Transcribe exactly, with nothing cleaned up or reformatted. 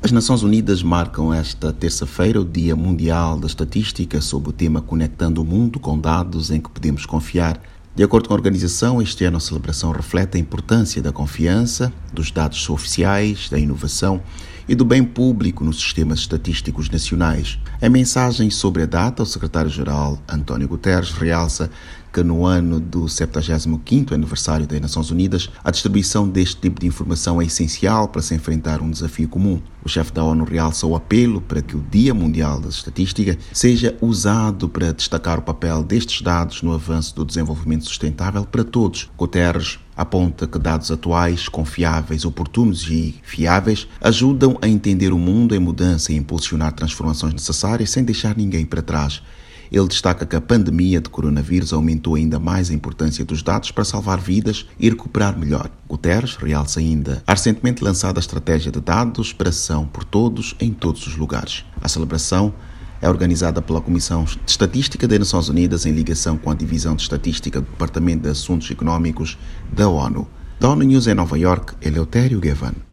As Nações Unidas marcam esta terça-feira o Dia Mundial da Estatística sob o tema Conectando o Mundo com Dados em que podemos confiar. De acordo com a organização, este ano a celebração reflete a importância da confiança, dos dados oficiais, da inovação e do bem público nos sistemas estatísticos nacionais. Em mensagem sobre a data, o secretário-geral António Guterres realça que no ano do septuagésimo quinto aniversário das Nações Unidas, a distribuição deste tipo de informação é essencial para se enfrentar um desafio comum. O chefe da ONU realça o apelo para que o Dia Mundial da Estatística seja usado para destacar o papel destes dados no avanço do desenvolvimento sustentável para todos. Guterres aponta que dados atuais, confiáveis, oportunos e fiáveis ajudam a entender o mundo em mudança e impulsionar transformações necessárias sem deixar ninguém para trás. Ele destaca que a pandemia de coronavírus aumentou ainda mais a importância dos dados para salvar vidas e recuperar melhor. Guterres realça ainda a recentemente lançada estratégia de dados para ação por todos em todos os lugares. A celebração é organizada pela Comissão de Estatística das Nações Unidas em ligação com a Divisão de Estatística do Departamento de Assuntos Econômicos da ONU. Da ONU News em Nova York, Eleutério Gavan.